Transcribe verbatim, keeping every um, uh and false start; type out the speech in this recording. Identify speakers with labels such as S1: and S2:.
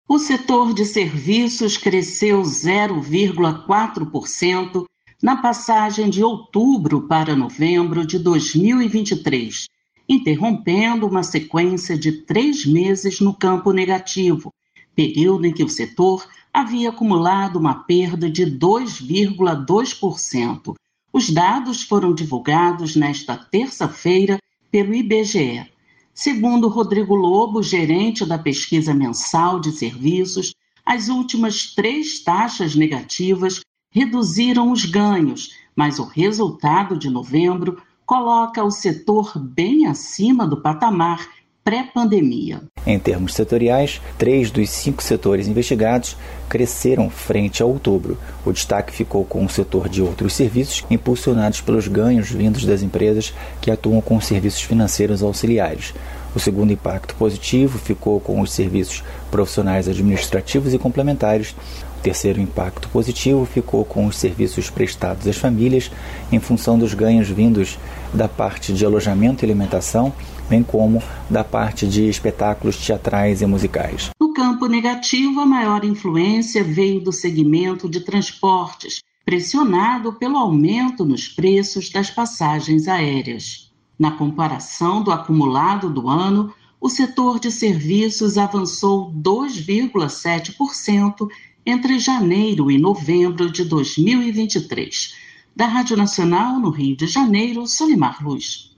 S1: O setor de serviços cresceu zero vírgula quatro por cento na passagem de outubro para novembro de dois mil e vinte e três, interrompendo uma sequência de três meses no campo negativo, período em que o setor havia acumulado uma perda de dois vírgula dois por cento. Os dados foram divulgados nesta terça-feira pelo I B G E. Segundo Rodrigo Lobo, gerente da pesquisa mensal de serviços, as últimas três taxas negativas reduziram os ganhos, mas o resultado de novembro coloca o setor bem acima do patamar pré-pandemia.
S2: Em termos setoriais, três dos cinco setores investigados cresceram frente a outubro. O destaque ficou com o setor de outros serviços, impulsionados pelos ganhos vindos das empresas que atuam com serviços financeiros auxiliares. O segundo impacto positivo ficou com os serviços profissionais administrativos e complementares. O terceiro impacto positivo ficou com os serviços prestados às famílias, em função dos ganhos vindos da parte de alojamento e alimentação, bem como da parte de espetáculos teatrais e musicais.
S1: No campo negativo, a maior influência veio do segmento de transportes, pressionado pelo aumento nos preços das passagens aéreas. Na comparação do acumulado do ano, o setor de serviços avançou dois vírgula sete por cento entre janeiro e novembro de dois mil e vinte e três. Da Rádio Nacional, no Rio de Janeiro, Solimar Luz.